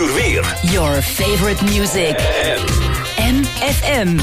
uur weer. Your favorite music. MFM.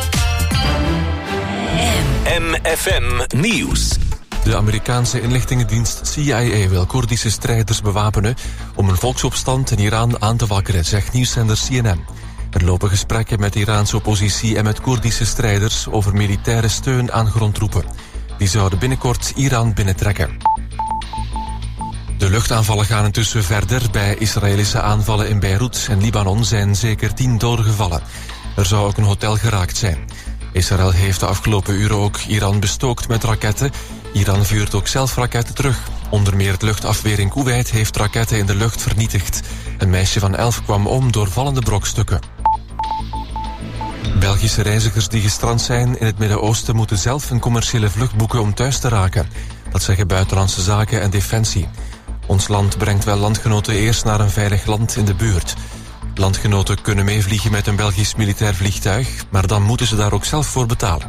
MFM Nieuws. De Amerikaanse inlichtingendienst CIA wil Koerdische strijders bewapenen om een volksopstand in Iran aan te wakkeren, zegt nieuwszender CNN. Er lopen gesprekken met de Iraanse oppositie en met Koerdische strijders over militaire steun aan grondtroepen. Die zouden binnenkort Iran binnentrekken. De luchtaanvallen gaan intussen verder. Bij Israëlische aanvallen in Beirut en Libanon zijn zeker 10 doden gevallen. Er zou ook een hotel geraakt zijn. Israël heeft de afgelopen uren ook Iran bestookt met raketten. Iran vuurt ook zelf raketten terug. Onder meer het luchtafweer in Koeweit heeft raketten in de lucht vernietigd. Een meisje van 11 kwam om door vallende brokstukken. Belgische reizigers die gestrand zijn in het Midden-Oosten moeten zelf een commerciële vlucht boeken om thuis te raken. Dat zeggen Buitenlandse Zaken en Defensie. Ons land brengt wel landgenoten eerst naar een veilig land in de buurt. Landgenoten kunnen meevliegen met een Belgisch militair vliegtuig, maar dan moeten ze daar ook zelf voor betalen.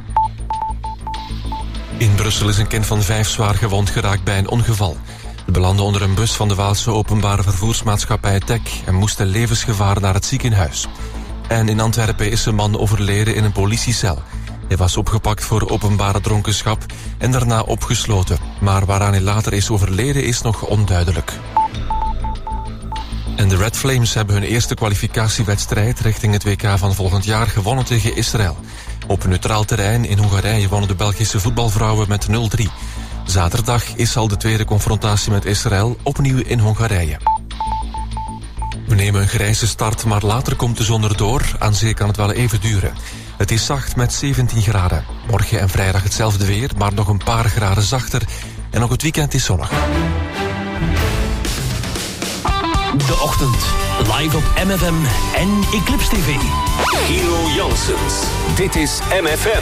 In Brussel is een kind van 5 zwaar gewond geraakt bij een ongeval. Hij belandde onder een bus van de Waalse openbare vervoersmaatschappij TEC en moest in levensgevaar naar het ziekenhuis. En in Antwerpen is een man overleden in een politiecel. Hij was opgepakt voor openbare dronkenschap en daarna opgesloten. Maar waaraan hij later is overleden is nog onduidelijk. En de Red Flames hebben hun eerste kwalificatiewedstrijd richting het WK van volgend jaar gewonnen tegen Israël. Op een neutraal terrein in Hongarije wonnen de Belgische voetbalvrouwen met 0-3. Zaterdag is al de tweede confrontatie met Israël, opnieuw in Hongarije. We nemen een grijze start, maar later komt de zon erdoor. Aan zee kan het wel even duren. Het is zacht met 17 graden. Morgen en vrijdag hetzelfde weer, maar nog een paar graden zachter. En ook het weekend is zonnig. De ochtend, live op MFM en Eclipse TV. Hero Janssens. Dit is MFM.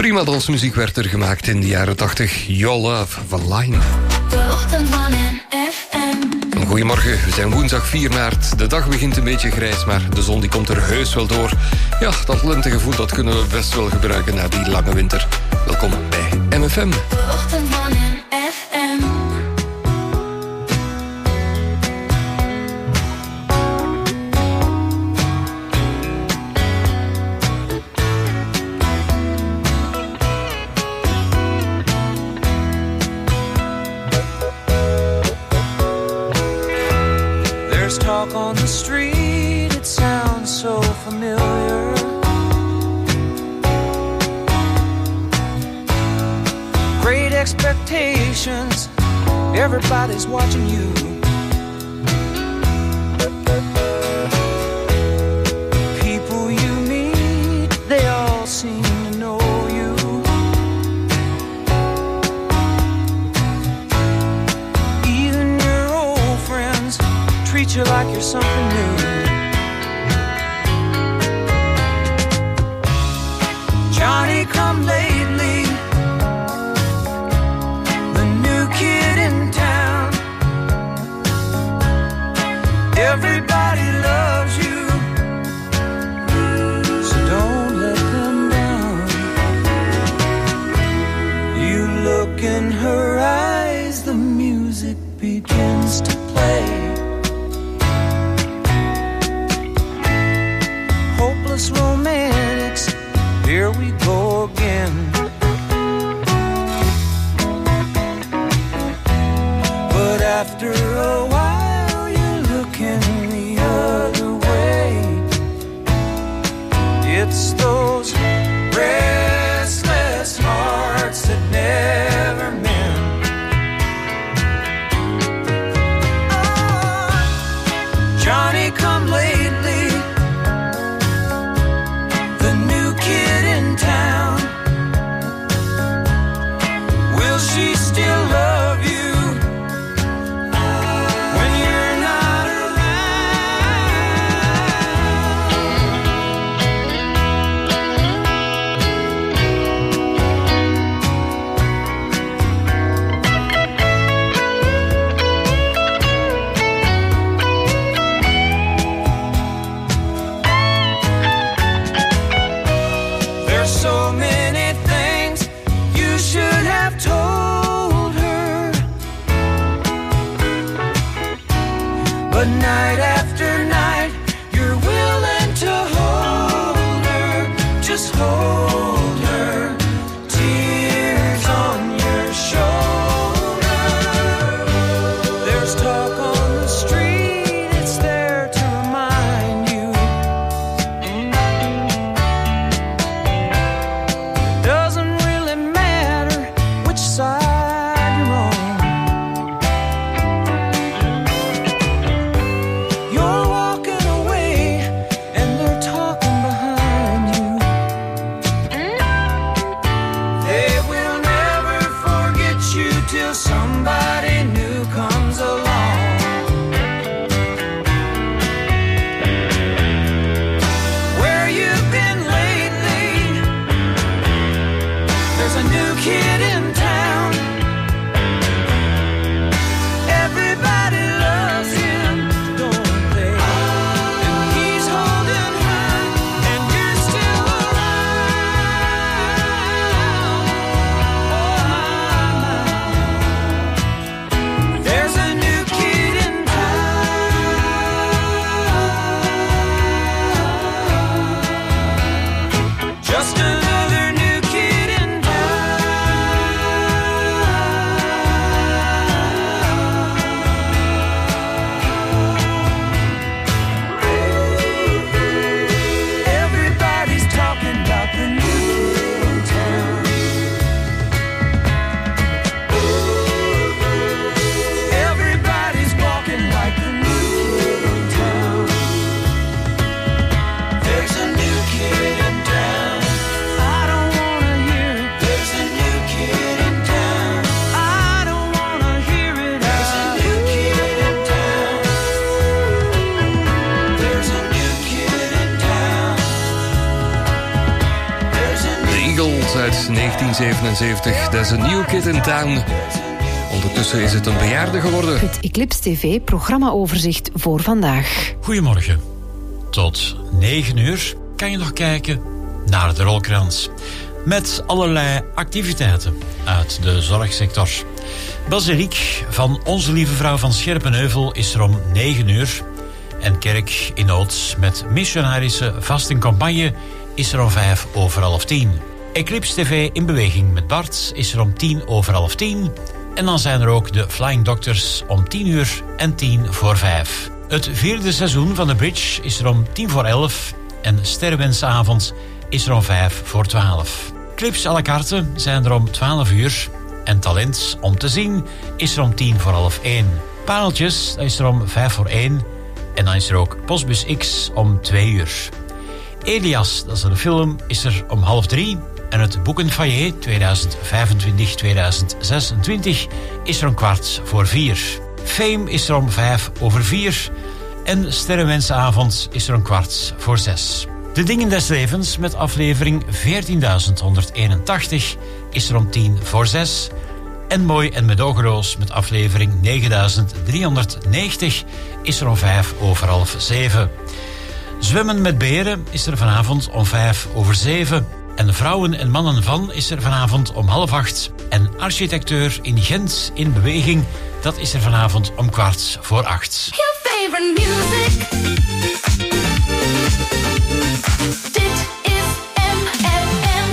Prima dansmuziek werd er gemaakt in de jaren 80. Your Love van Line. De ochtend van FM. Goedemorgen, we zijn woensdag 4 maart. De dag begint een beetje grijs, maar de zon die komt er heus wel door. Ja, dat lentegevoel dat kunnen we best wel gebruiken na die lange winter. Welkom bij MFM. De ochtend van FM. There's talk on the street, it sounds so familiar. Great expectations, everybody's watching you. People you meet, they all seem to know you. Even your old friends treat you like you're something new. Johnny come lately, the new kid in town. Everybody loves you, so don't let them down. You look in her eyes, the music begins to play. Hopeless romantics, here we go again. But after a while you're looking the other way. It's those restless hearts that never mend. Oh, Johnny come lately, the new kid in town. Will she still love you when you're not around? Beatles uit 1977. Dat is een New Kid in Town. Ondertussen is het een bejaarde geworden. Het Eclipse TV programmaoverzicht voor vandaag. Goedemorgen. Tot 9 uur kan je nog kijken naar de rolkrans. Met allerlei activiteiten uit de zorgsector. Basiliek van Onze Lieve Vrouw van Scherpenheuvel is er om 9 uur. En Kerk in Nood met missionarische vastencampagne is er om 9:55. Eclipse TV in beweging met Bart is er om 10:10. En dan zijn er ook de Flying Doctors om 10 uur en 5:10. Het 4e seizoen van The Bridge is er om 10:11. En Sterrenwensavond is er om 11:55. Clips à la carte zijn er om 12 uur. En Talent om te zien is er om 10:50. Pareltjes is er om 5:01. En dan is er ook Postbus X om 2 uur. Elias, dat is een film, is er om 2:30. En het Boekenfoyer 2025-2026 is er om 4:15. Fame is er om 5:04. En Sterrenwensavond is er om 5:15. De Dingen des Levens met aflevering 14.181 is er om 5:10. En Mooi en Medogeloos met aflevering 9.390 is er om 7:05. Zwemmen met Beren is er vanavond om 7:05. En Vrouwen en Mannen van is er vanavond om 7:30. En Architecteur in Gent in beweging, dat is er vanavond om 7:15. Your favorite music. Dit is MFM.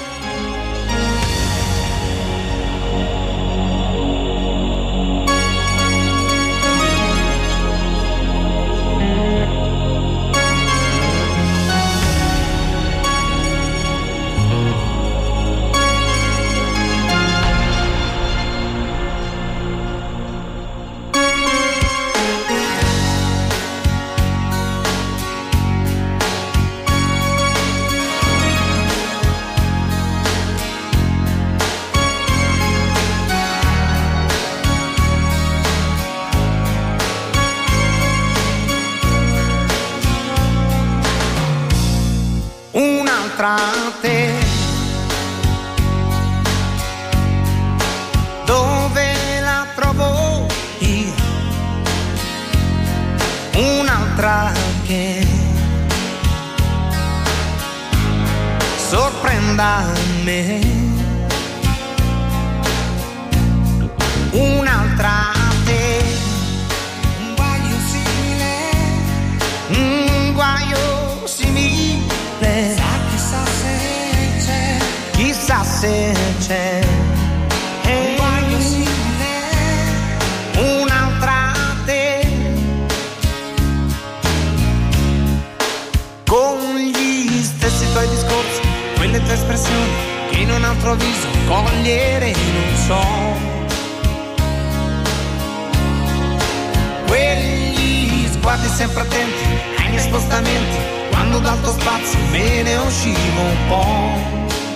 Te. Dove la trovo io? Un'altra che sorprenda me. Un'altra te. Un guaio simile. Un guaio simile. Chissà se c'è un guaio simile, un'altra te, con gli stessi tuoi discorsi, quelle tue espressioni che in un altro viso cogliere non so, quegli sguardi sempre attenti ai miei spostamenti, quando dal tuo spazio me ne uscivo un po'.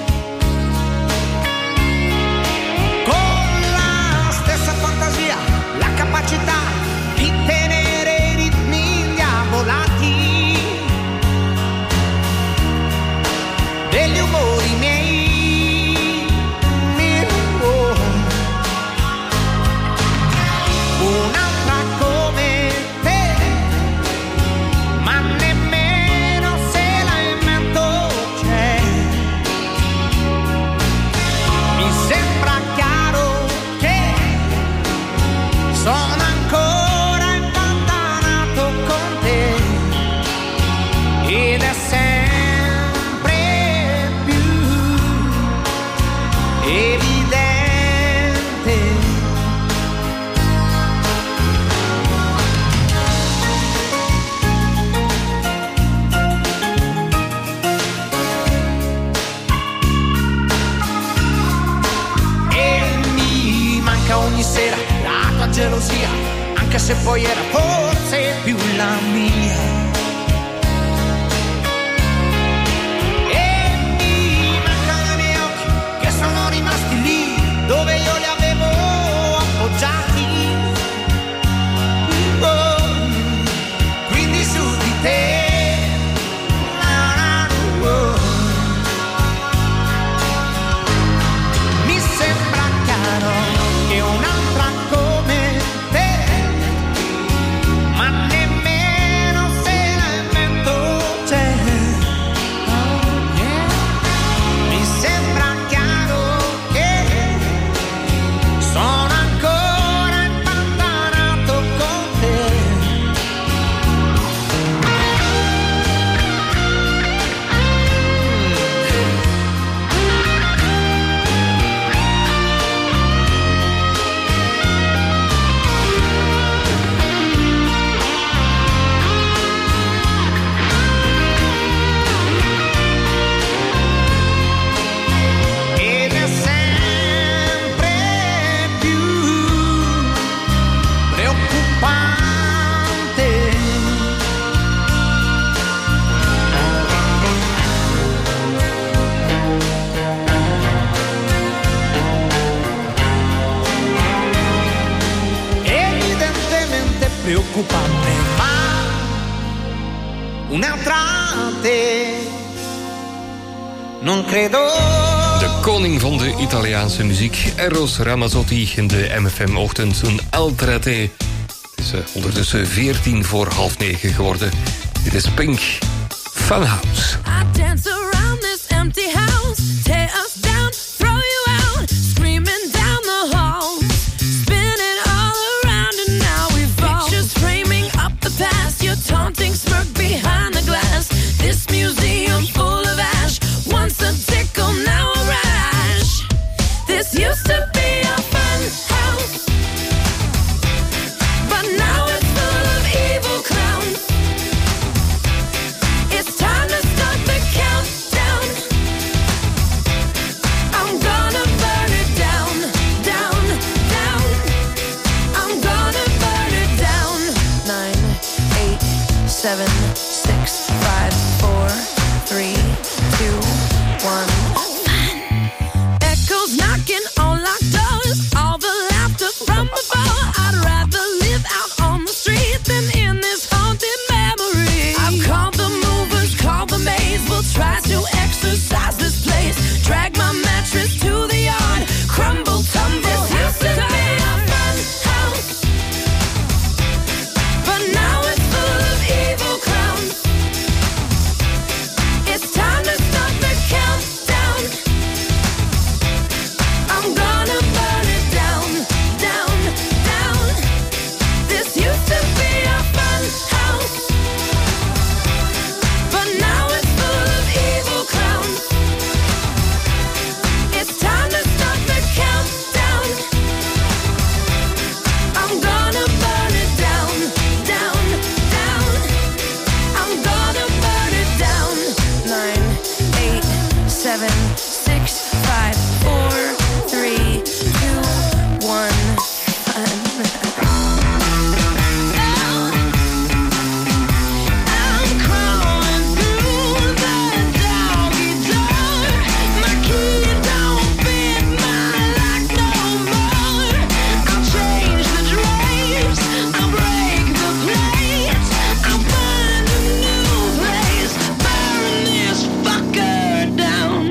La capacità di tenere i ritmi indiavolati degli umori miei, un'altra come te, ma nemmeno se la invento c'è. Mi sembra chiaro che sono ancora impantanato con te ed è sempre più evidente. E mi manca ogni sera la tua gelosia, anche se poi era forse più la mia. E mi mancano i miei occhi che sono rimasti lì dove io li avevo appoggiati. Oh, quindi su di te. tra te. Non credo. De koning van de Italiaanse muziek, Eros Ramazzotti, in de MFM-ochtend. Een altra te. Het is ondertussen 9:14 geworden. Dit is Pink, Funhouse. I dance around this empty house, tear us down, throw you out, screaming down the hall, spinning all around and now we fall. Pictures framing up the past, your taunting smirk behind the glass. This museum full of ash, once a tickle, now a rash. This used to be a fun house, but now it's full of evil clowns. It's time to start the countdown. I'm gonna burn it down, down, down. I'm gonna burn it down. 9, 8, 7, 6, 5, 4, 3, 2, 1. Echoes knocking on locked doors, all the laughter from before. I'd rather live out on the street than in this haunted memory. I've called the movers, called the maids, we'll try to exercise this place. Drag my mattress to the yard, crumble, tumble. This used to be a fun house, but now it's full of evil clowns. It's time to start the countdown. I'm gonna burn it down, down, down. This used to be a fun house, but now it's full of evil clowns. It's time to start the countdown. I'm gonna burn it down, down, down. I'm gonna burn it down. 9, 8, 7, 6, 5, 4, 3, 2, 1. I'm crawling through the doggy door. My key don't fit my lock no more. I'll change the drapes, I'll break the plates, I'll find a new place, burn this fucker down.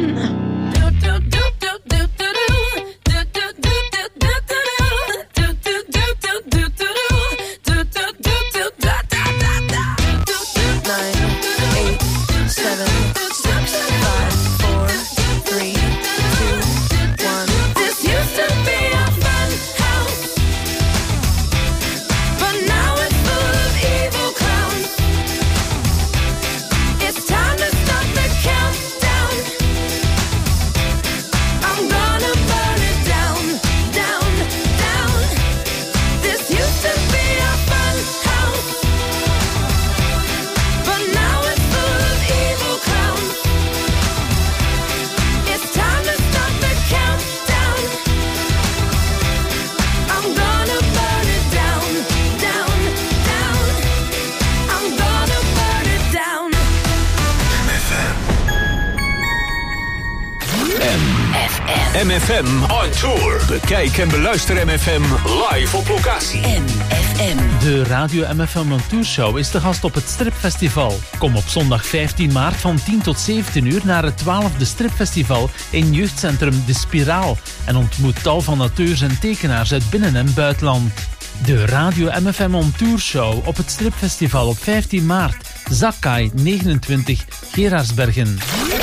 MFM on tour. Bekijk en beluister MFM live op locatie. MFM. De Radio MFM on Tour Show is te gast op het Stripfestival. Kom op zondag 15 maart van 10 tot 17 uur naar het 12e Stripfestival in jeugdcentrum De Spiraal. En ontmoet tal van auteurs en tekenaars uit binnen- en buitenland. De Radio MFM on Tour Show op het Stripfestival op 15 maart. Zakkai 29, Gerardsbergen.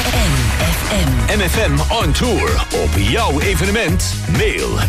MFM on tour. Op jouw evenement. Mail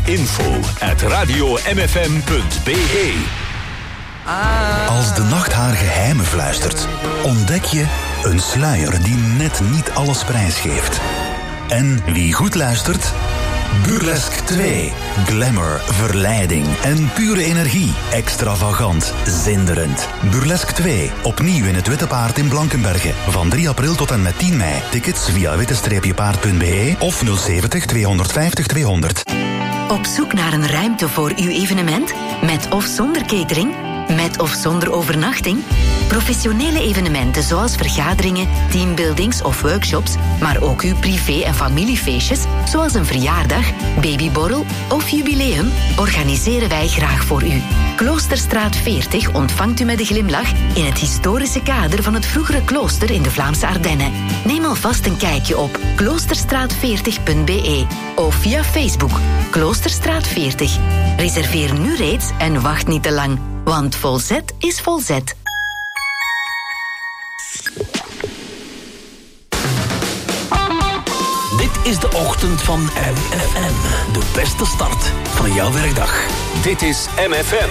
info@radiomfm.be. Als de nacht haar geheimen fluistert, ontdek je een sluier die net niet alles prijsgeeft. En wie goed luistert, Burlesque 2. Glamour, verleiding en pure energie. Extravagant, zinderend. Burlesque 2. Opnieuw in het Witte Paard in Blankenberge. Van 3 april tot en met 10 mei. Tickets via witte-paard.be of 070 250 200. Op zoek naar een ruimte voor uw evenement? Met of zonder catering? Met of zonder overnachting? Professionele evenementen zoals vergaderingen, teambuildings of workshops, maar ook uw privé- en familiefeestjes, zoals een verjaardag, babyborrel of jubileum, organiseren wij graag voor u. Kloosterstraat 40 ontvangt u met een glimlach in het historische kader van het vroegere klooster in de Vlaamse Ardennen. Neem alvast een kijkje op kloosterstraat40.be of via Facebook Kloosterstraat 40. Reserveer nu reeds en wacht niet te lang, want Volzet is Volzet. Dit is de ochtend van MFM. De beste start van jouw werkdag. Dit is MFM.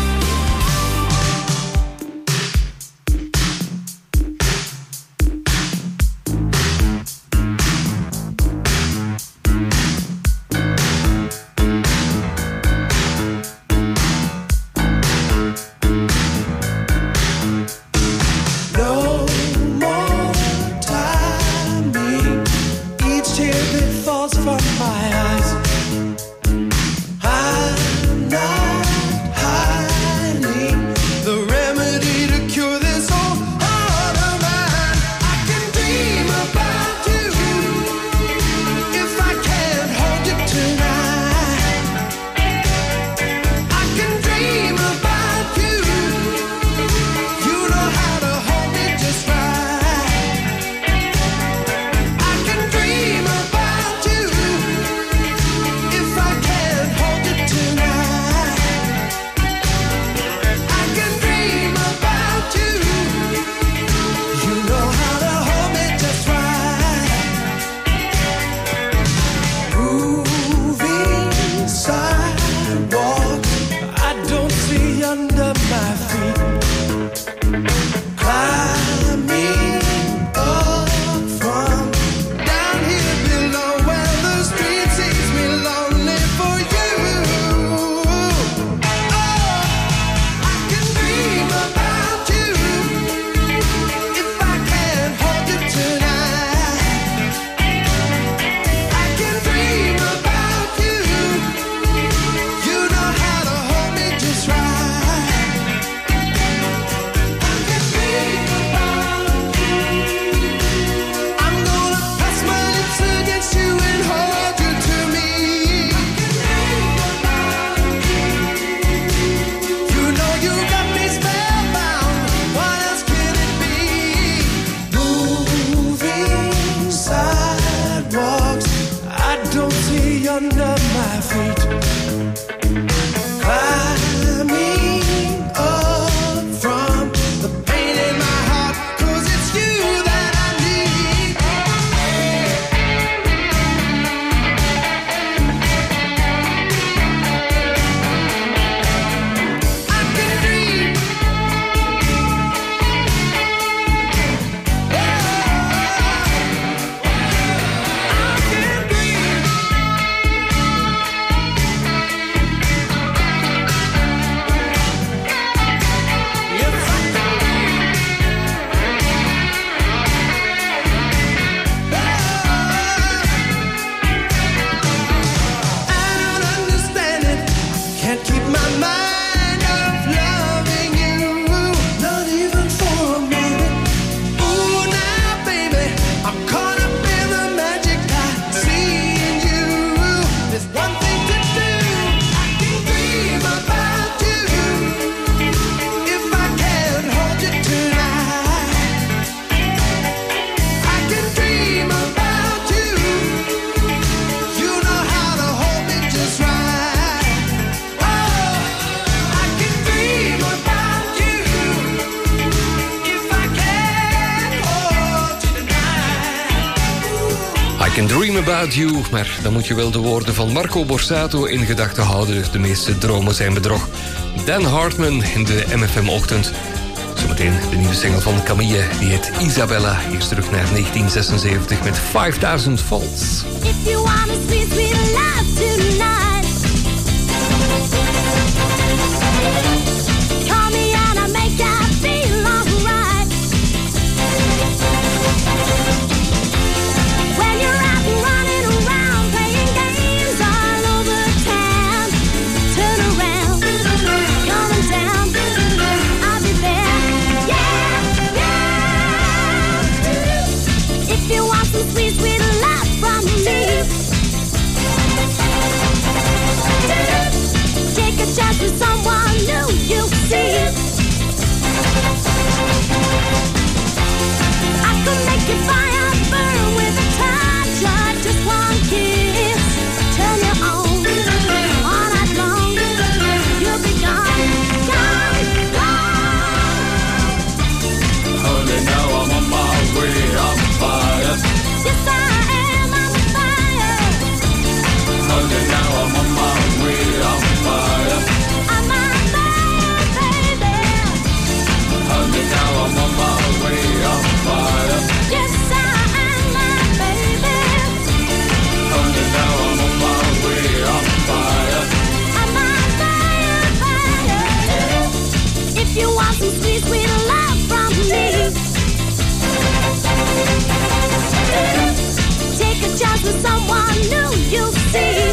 I Can Dream About You, maar dan moet je wel de woorden van Marco Borsato in gedachten houden. De meeste dromen zijn bedrog. Dan Hartman in de MFM-ochtend. Zometeen de nieuwe single van Camille, die heet Isabella. Eerst terug naar 1976 met 5000 Volts. If you want a sweet, sweet life tonight, call me and I'll make you feel alright. When you're out and running around, playing games all over town, turn around, coming down, I'll be there, yeah. make your fire burn with a touch of just one kiss. Turn you on all night long. You'll be gone, gone, gone. Honey, now I'm on my way, I'm fire. Yes, I am on fire. Honey, now I'm on my way, I'm fire. I'm on fire, baby. Honey, now I'm on my way, I'm fire. Yes, I am, my baby. Honey, now I'm on my way, I'm fire. I'm on fire, fire. If you want some sweet, sweet love from me, take a chance with someone new, you'll see.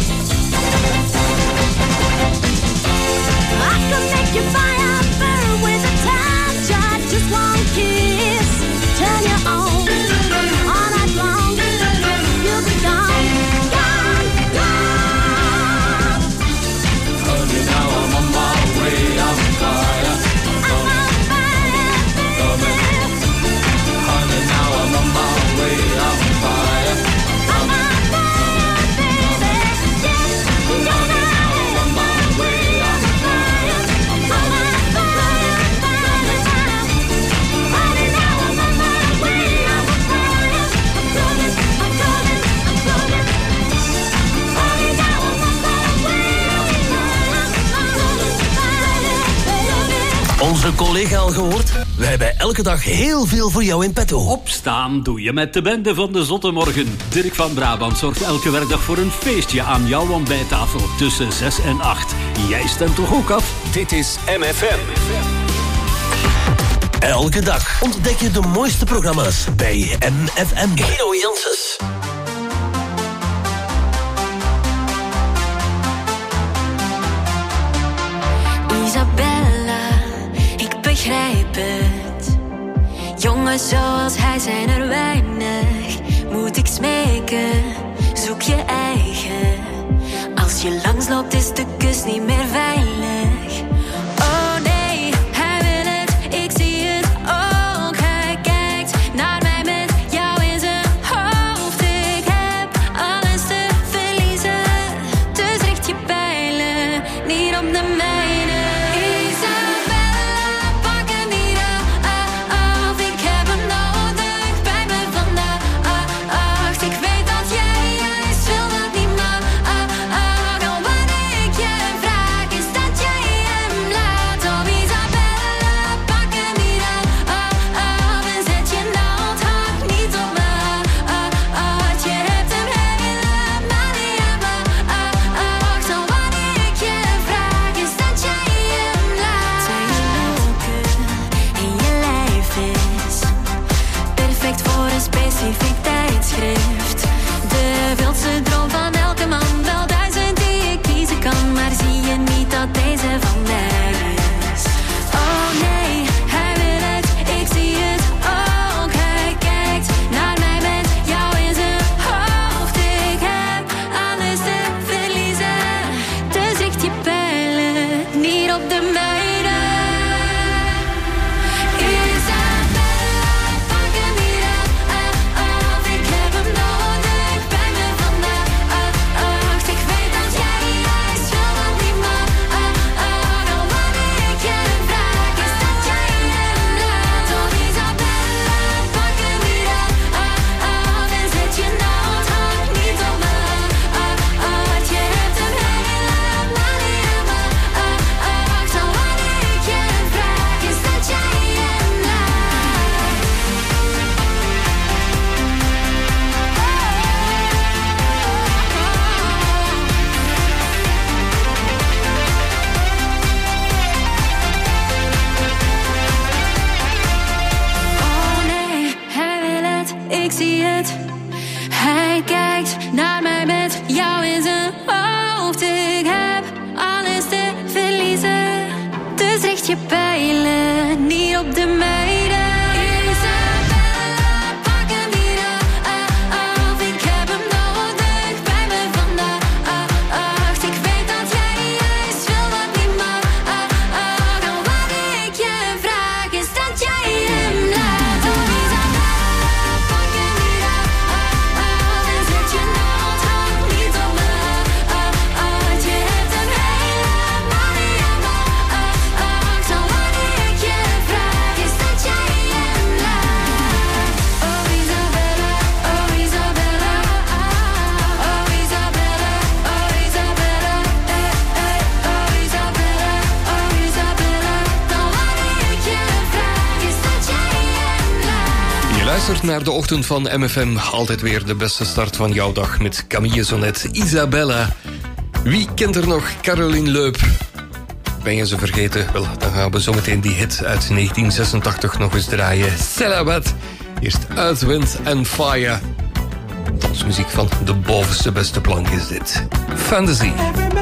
I can make your fire burn with a touch of just one kiss. Turn you on all night long. You'll be gone, gone, gone. Honey, now I'm on my way, I'm fire. I'm on fire, baby. Honey, now I'm on my way, I'm fire. I'm on fire, baby. Yes, Honey, now I'm on my way, I'm fire. I'm on fire, fire, fire. Honey, now I'm on my way, I'm fire. I'm coming, I'm coming, I'm coming. Honey, now I'm on my way, I'm fire. I'm coming, fire, baby. Onze collega al gehoord? We hebben elke dag heel veel voor jou in petto. Opstaan doe je met de bende van de Zottemorgen. Dirk van Brabant zorgt elke werkdag voor een feestje aan jouw ontbijttafel tussen 6 en 8. Jij stemt toch ook af? Dit is MFM. Elke dag ontdek je de mooiste programma's bij MFM. Guido Janssens. Isabella, ik begrijp het. Jongens zoals hij zijn er weinig. Moet ik smeken, zoek je eigen. Als je langsloopt is de kus niet meer veilig. Oh nee, hij wil het, ik zie het ook. Hij kijkt naar mij met jou in zijn hoofd. Ik heb alles te verliezen, dus richt je pijlen niet op de mijne. Isabella, pak hem niet af. Ik heb hem nodig bij me vandaag. Ik weet dat jij wil dat niet maar. Al wat ik je vraag is dat jij hem laat. Oh Isabella, pak hem niet af. En zet je nou het hart niet op me. Je hebt hem helemaal niet aan me. Al wat ik je vraag is dat jij hem laat. Zijn leuke in je lijf is perfect voor een specifiek tijdschrift. De wildste droom van elke man, wel 1000 die ik kiezen kan. Maar zie je niet dat deze van mij is? Oh nee, hij wil het, ik zie het ook. Hij kijkt naar mij met jou in zijn hoofd. Ik heb alles te verliezen, dus richt je pijlen niet op de mijne. Isabella, pak hem niet af. Ik heb hem nodig bij me vandaag. Ik weet dat jij wil dat niet maar. Al wat ik je vraag is dat jij hem laat. Oh Isabella, pak hem niet af. En zet je nou het hart niet op me. Je hebt hem helemaal niet aan me. Al wat ik je vraag is dat jij hem laat. Oh nee, hij wil het, ik zie het. Hij kijkt naar mij met jou in zijn hoofd. Ik heb alles te verliezen, dus richt je pijlen niet op de meiden. Isabella, pak hem niet af. Ik heb hem nodig bij me vandaag. Ik weet dat jij wil dat niet maar. Al wat ik je vraag is dat jij hem laat. Oh Isabella, luistert naar de ochtend van MFM. Altijd weer de beste start van jouw dag met Camille Zonet, Isabella. Wie kent er nog Caroline Leeup? Ben je ze vergeten? Wel, dan gaan we zometeen die hit uit 1986 nog eens draaien. Salabat. Eerst Earth, Wind and Fire. Dansmuziek van de bovenste beste plank is dit. Fantasy.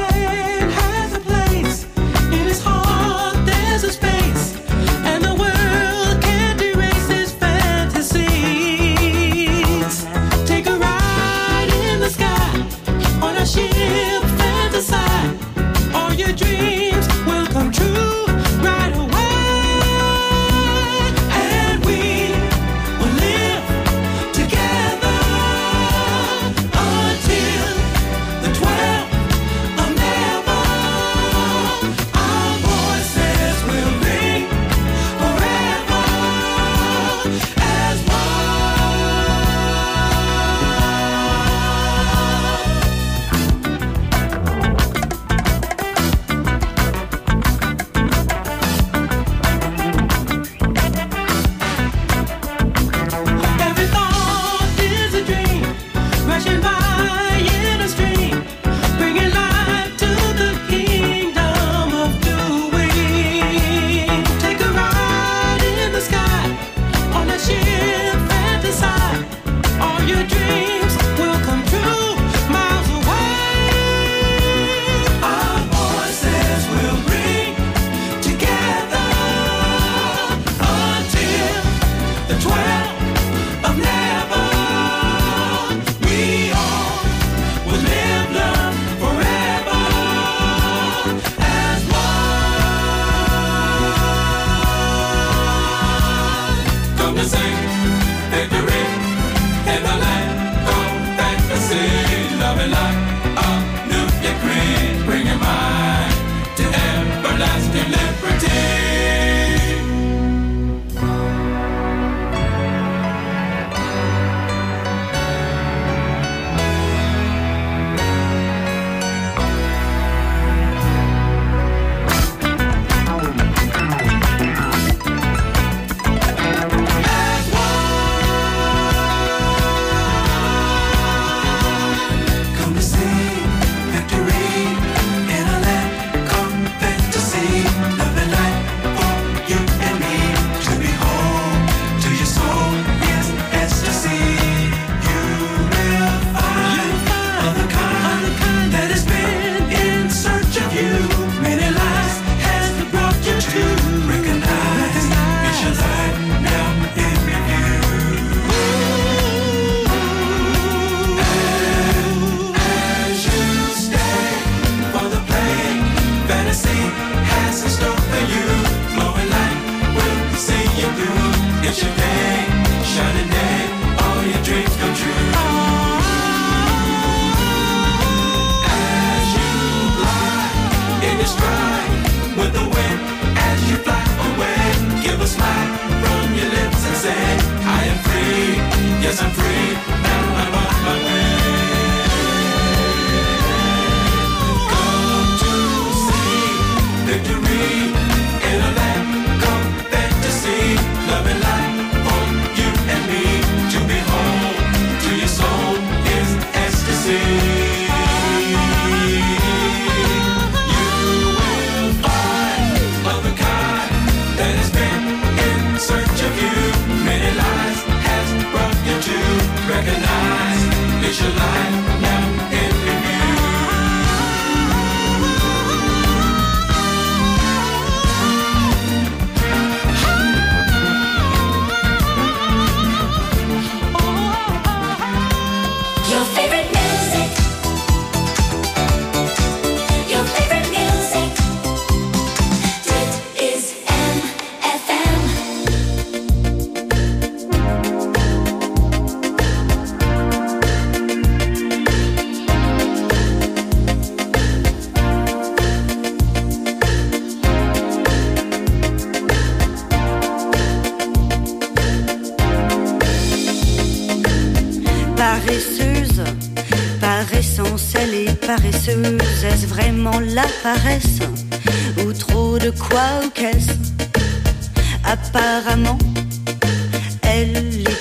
paresseuse, est-ce vraiment la paresse ou trop de quoi ou qu'est-ce? Apparemment, elle est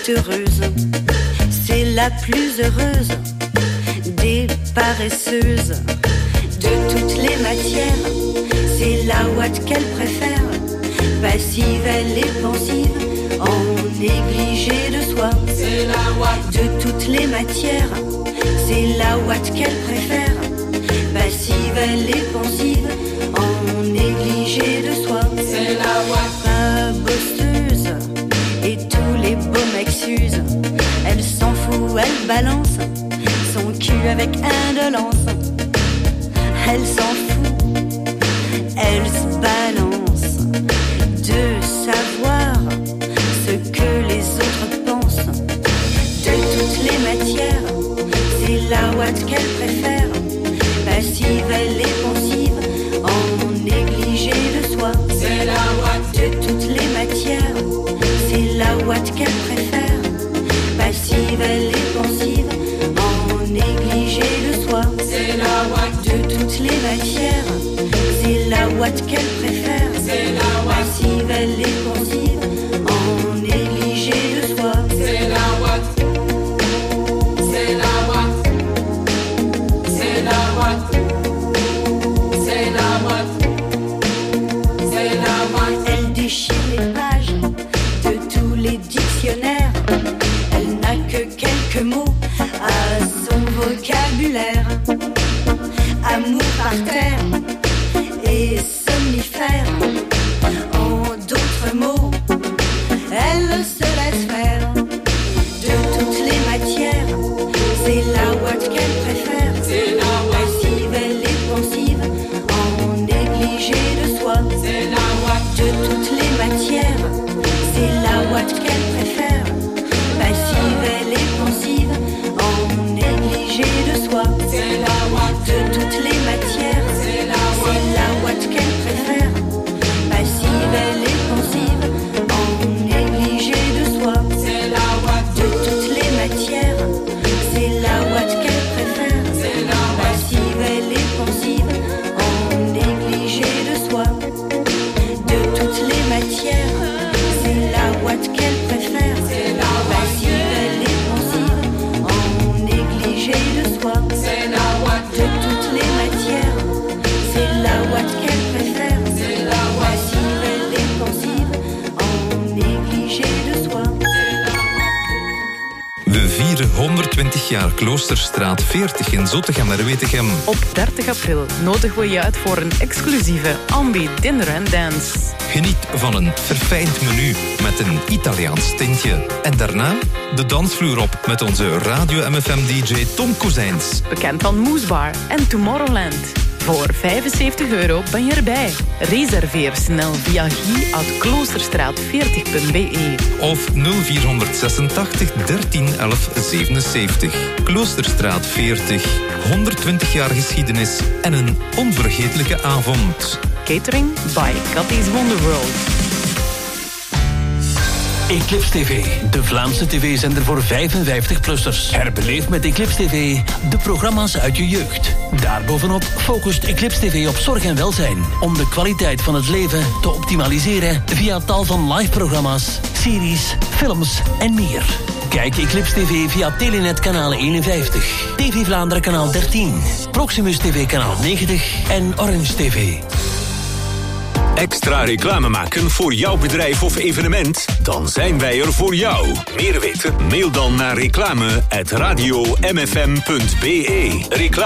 est heureuse. C'est la plus heureuse des paresseuses. De toutes les matières, c'est la ouate qu'elle préfère. Passive, elle est pensive, en négligé de soi. C'est la ouate. De toutes les matières, c'est la ouate qu'elle préfère. Passive, elle est pensive, en négligé de soi. C'est la ouate. Pas bosseuse, et tous les beaux mecs s'usent. Elle s'en fout, elle balance son cul avec indolence. Elle s'en fout, elle se balance de savoir ce que les autres pensent. De toutes les matières, c'est la ouate qu'elle préfère. Passive, elle est pensive, en négligé de soi. C'est la ouate. De toutes les matières, c'est la ouate qu'elle préfère. Passive, elle est pensive, en négligé de soi. C'est la ouate. De toutes les matières, c'est la ouate qu'elle préfère. C'est la ouate. Passive, elle est pensive, en négligé de soi. C'est la ouate. C'est la ouate. C'est la ouate. C'est la ouate. C'est la ouate. Elle déchire les pages de tous les dictionnaires. Elle n'a que quelques mots à son vocabulaire. Amour par terre et somnifère. En d'autres mots, elle se laisse faire. De toutes les matières, c'est la ouate qu'elle préfère. C'est la ouate. Passive, elle est pensive, en négligé de soi. C'est la ouate. De toutes les matières, c'est la ouate qu'elle préfère. Passive, elle est pensive, en négligé de soi. C'est la ouate. De toutes les matières, c'est la ouate qu'elle préfère. Passive, elle est pensive, en négligé de soi. C'est la ouate. De toutes les matières, c'est la ouate qu'elle préfère. C'est la ouate. Passive, elle est pensive, en négligé de soi. De toutes les matières, c'est la ouate qu'elle préfère. C'est la ouate. Passive, elle est pensive, en négligé de soi. C'est la ouate. De toutes les matières, c'est la ouate qu'elle préfère. C'est la ouate. Passive, elle est pensive, en négligé de soi. We vieren 120 jaar Kloosterstraat 40 in Zottegem-Wetegem. Op 30 april nodigen we je uit voor een exclusieve Ambi Dinner and Dance. Geniet van een verfijnd menu met een Italiaans tintje. En daarna de dansvloer op met onze Radio MFM-dj Tom Kozijns. Bekend van Moesbar en Tomorrowland. Voor €75 ben je erbij. Reserveer snel via guy@kloosterstraat40.be of 0486 13 11 77. Kloosterstraat 40. 120 jaar geschiedenis en een onvergetelijke avond. Catering by Cathy's Wonderworld. Eclipse TV, de Vlaamse tv-zender voor 55-plussers. Herbeleef met Eclipse TV de programma's uit je jeugd. Daarbovenop focust Eclipse TV op zorg en welzijn, om de kwaliteit van het leven te optimaliseren via tal van live-programma's, series, films en meer. Kijk Eclipse TV via Telenet kanaal 51, TV Vlaanderen kanaal 13, Proximus TV kanaal 90 en Orange TV. Extra reclame maken voor jouw bedrijf of evenement? Dan zijn wij er voor jou. Meer weten? Mail dan naar reclame@radiomfm.be.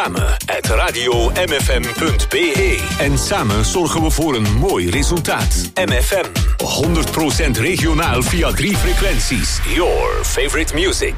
Reclame@radiomfm.be. En samen zorgen we voor een mooi resultaat. MFM. 100% regionaal via 3 frequenties. Your favorite music.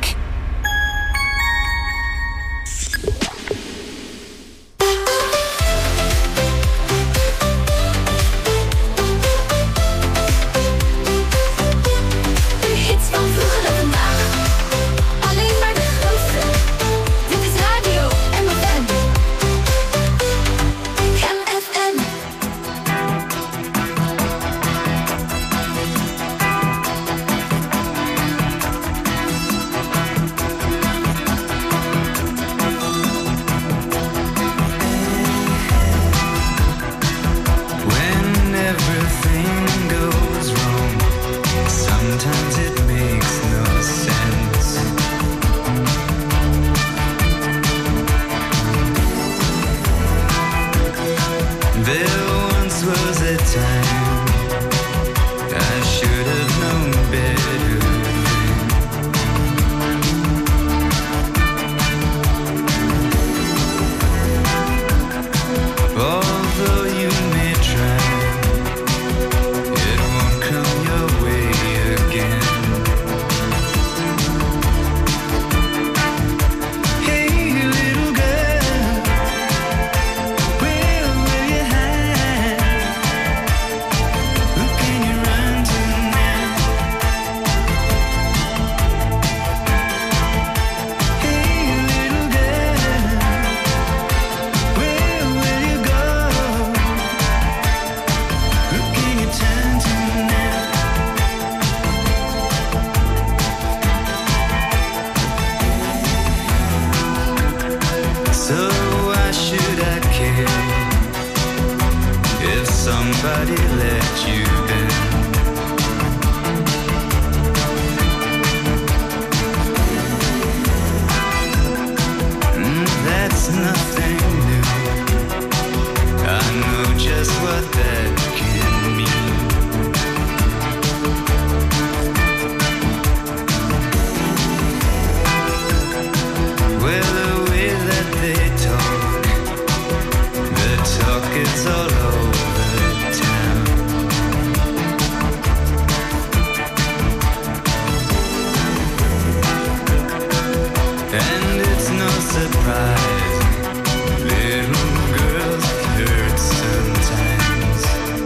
somebody let you down. That's nothing new. I know just what that can mean. Well, the way that they talk, the talk is all over town. And it's no surprise, little girls hurt sometimes.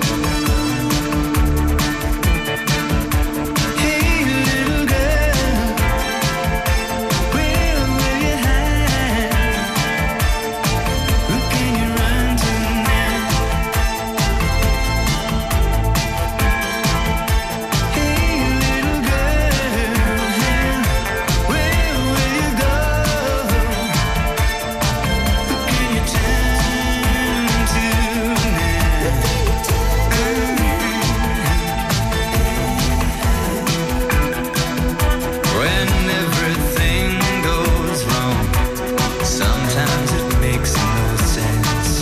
Hey, little girl, where will you hide? Who can you run to now? Hey, little girl, where will you go? When everything goes wrong, sometimes it makes no sense.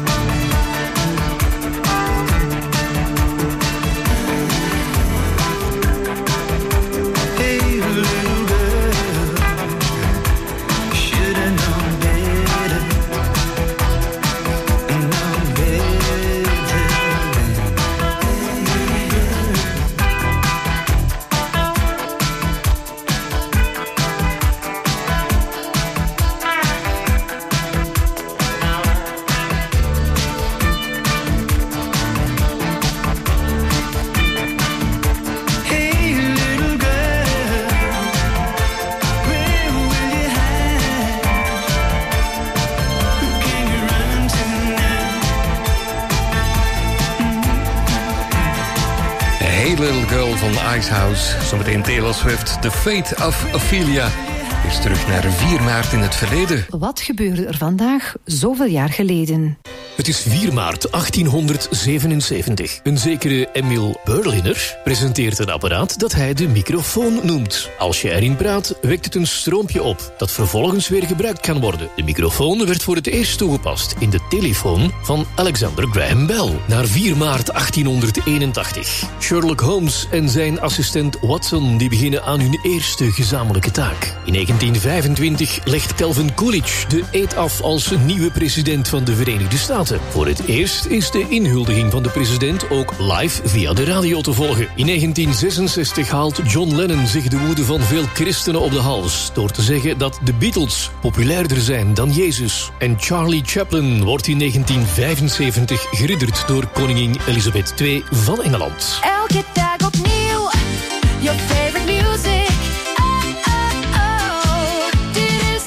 Hey, little girl, should've known better, known better. Hey, little girl, where will you hide? Who can you run to now? Hey Little Girl van Icehouse. Zometeen Taylor Swift, The Fate of Ophelia. Eerst terug naar 4 maart in het verleden. Wat gebeurde er vandaag zoveel jaar geleden? Het is 4 maart 1877. Een zekere Emil Berliner presenteert een apparaat dat hij de microfoon noemt. Als je erin praat, wekt het een stroompje op, dat vervolgens weer gebruikt kan worden. De microfoon werd voor het eerst toegepast in de telefoon van Alexander Graham Bell. Naar 4 maart 1881. Sherlock Holmes en zijn assistent Watson die beginnen aan hun eerste gezamenlijke taak. In 1925 legt Calvin Coolidge de eed af als nieuwe president van de Verenigde Staten. Voor het eerst is de inhuldiging van de president ook live via de radio te volgen. In 1966 haalt John Lennon zich de woede van veel christenen op de hals door te zeggen dat de Beatles populairder zijn dan Jezus. En Charlie Chaplin wordt in 1975 geridderd door koningin Elizabeth II van Engeland. Elke dag opnieuw, your favorite music. Dit is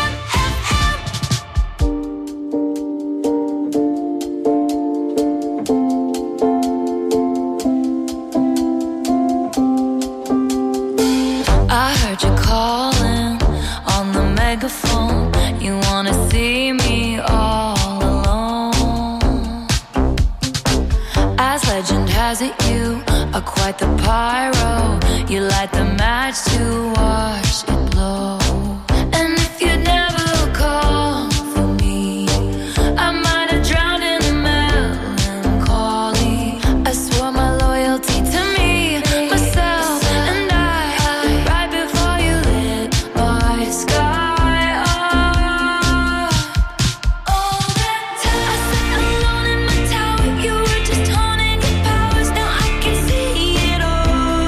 I heard you calling on the megaphone. You wanna see me all alone. As legend has it, you are quite the pyro. You light the match to watch it blow. And if you'd never call for me, I might have drowned in the melancholy. I swore my loyalty to me, myself, and I, right before you lit my sky up. All that time I sat alone in my tower, you were just honing your powers. Now I can see it all.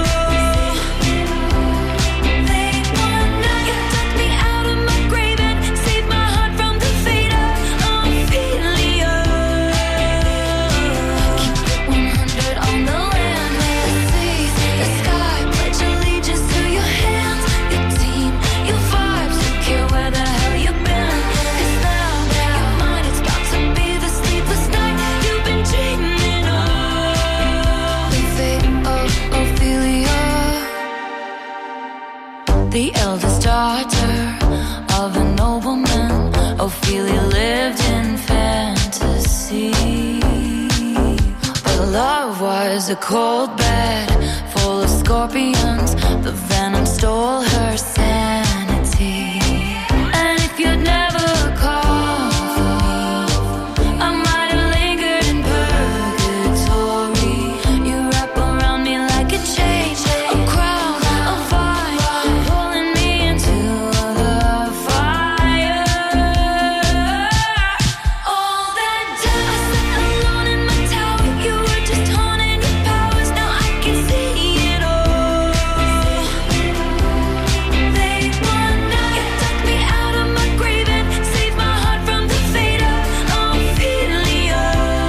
Late one night, you took me out of my grave and saved my heart from the fate of Ophelia. Keep it 100 on the land, the seas, the sky. Pledge allegiance to your hands, your team, your vibes. Don't care where the hell you've been. 'Cause now your mind is about to be the sleepless night you've been dreaming of. The fate of Ophelia, the eldest daughter of a nobleman. Ophelia lived in fantasy. was a cold bed full of scorpions. The venom stole her sanity. And if you'd never called for me, I might have lingered in purgatory. You wrap around me like a chain, a crown, a vine, pulling me into the fire. All that time I sat alone in my tower, you were just haunting your powers. Now I can see it all. Late one night, you took me out of my grave and saved my heart from the fate of Ophelia.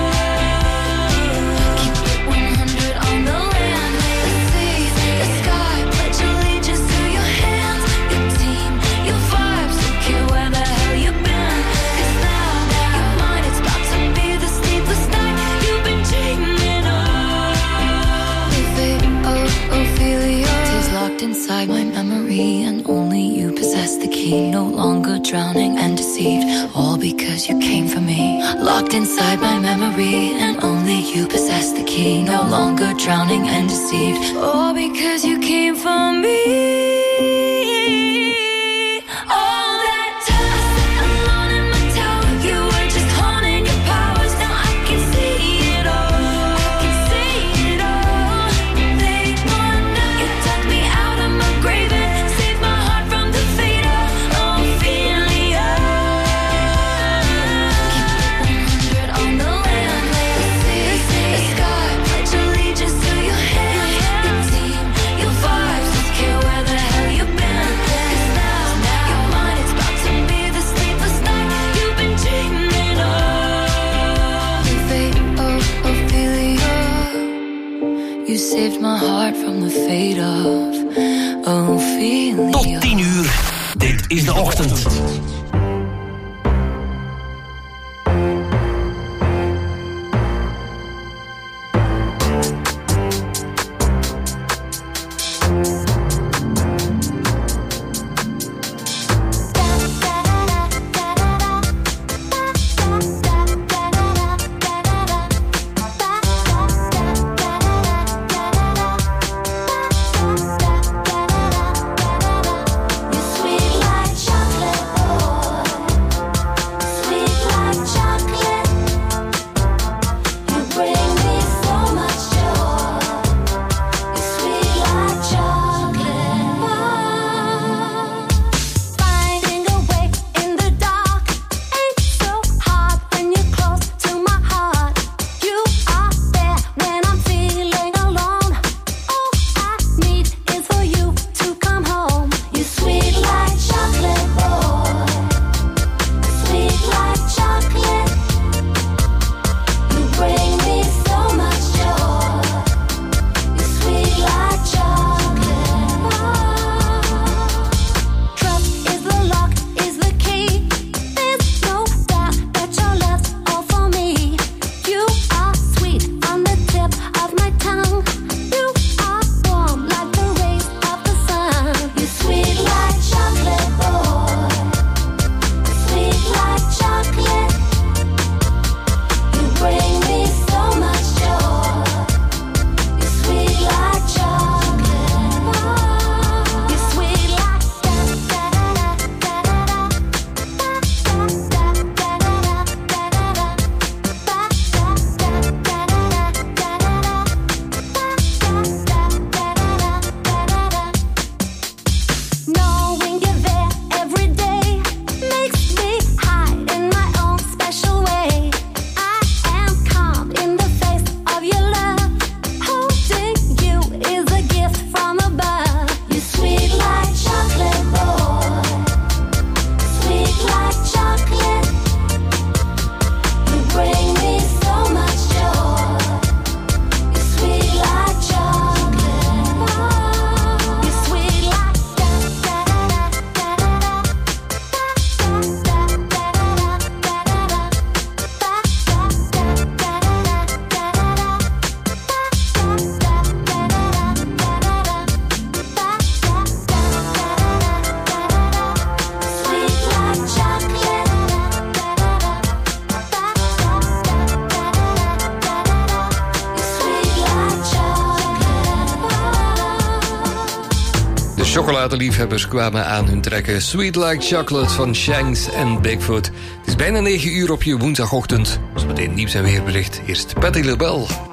Keep it 100 on the land, the sea, the sky. Pledge allegiance to your hands, your team, your vibes. Don't care where the hell you've been, 'cause now you're mine. It's about to be the sleepless night you've been dreaming of. The fate of Ophelia is locked inside my memory, and only you possess the key. No longer drowning and deceived, all because you came for me. Locked inside my memory, and only you possess the key. No longer drowning and deceived, all because you came for me. All that time I sat alone in my tower, you were just haunting your powers. Now I can see it all. I can see it all. Late one night, you took me out of my grave and saved my heart from the fate of Ophelia. Keep it 100 on the land, the sea, the sky. Pledge allegiance to your hands, your team, your vibes. Don't care where the hell you've been, 'cause now you're mine. It's about to be the sleepless night you've been dreaming of. The fate of Ophelia. You saved my heart from the fate of Ophelia. Tot 10 uur. Dit is de ochtend. Sweet like chocolate, oh. platenliefhebbers kwamen aan hun trekken. Sweet Like Chocolate van Shanks en Bigfoot. Het is bijna 9 uur op je woensdagochtend. Zometeen nieuws en weerbericht. Eerst Patti LaBelle.